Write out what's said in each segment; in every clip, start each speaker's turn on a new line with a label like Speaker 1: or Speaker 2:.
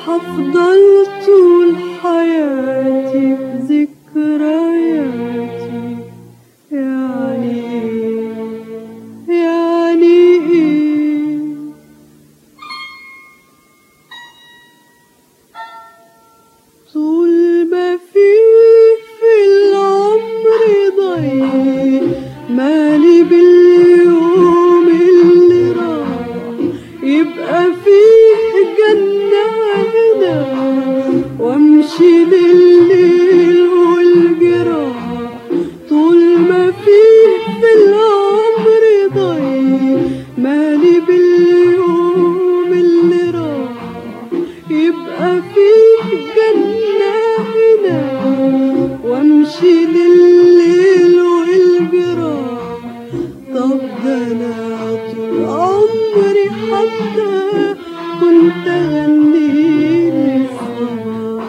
Speaker 1: هفضل طول حياتي بذكرياتي. يعني ايه طول ما في العمر ضيق مالي باليوم اللي راح يبقى فيه جنة هنا وامشي للليل والجراح. طول ما في العمر ضيق مالي باليوم اللي راح يبقى فيه جنة هنا وامشي للليل والجراح. طب ده انا طول عمري حتى كنت اغني للصباح.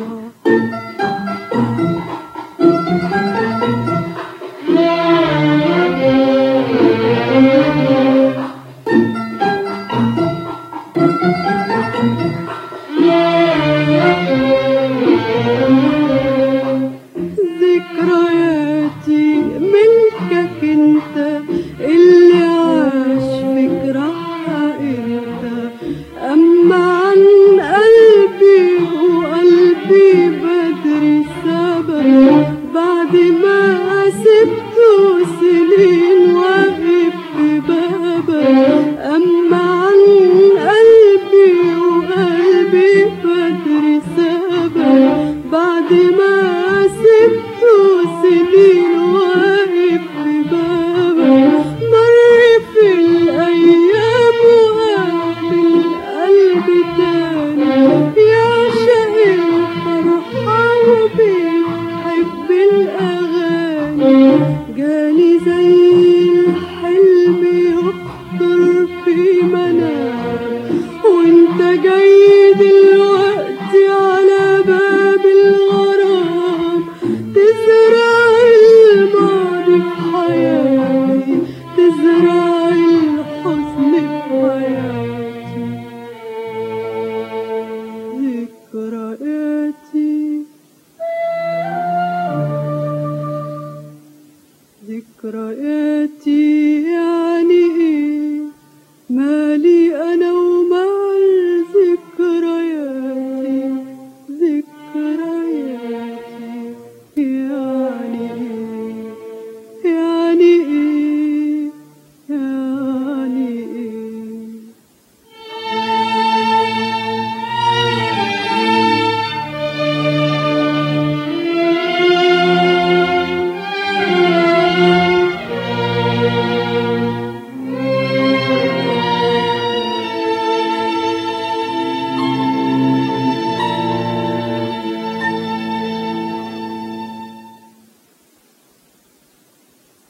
Speaker 1: ذكرياتي ملكك انت اللي عاش في جراحها انت. اما عن قلبي وقلبي بدري سبب بعد ما سبته سنين واقف في بابك. اما عن قلبي وقلبي بدري سبب بعد ما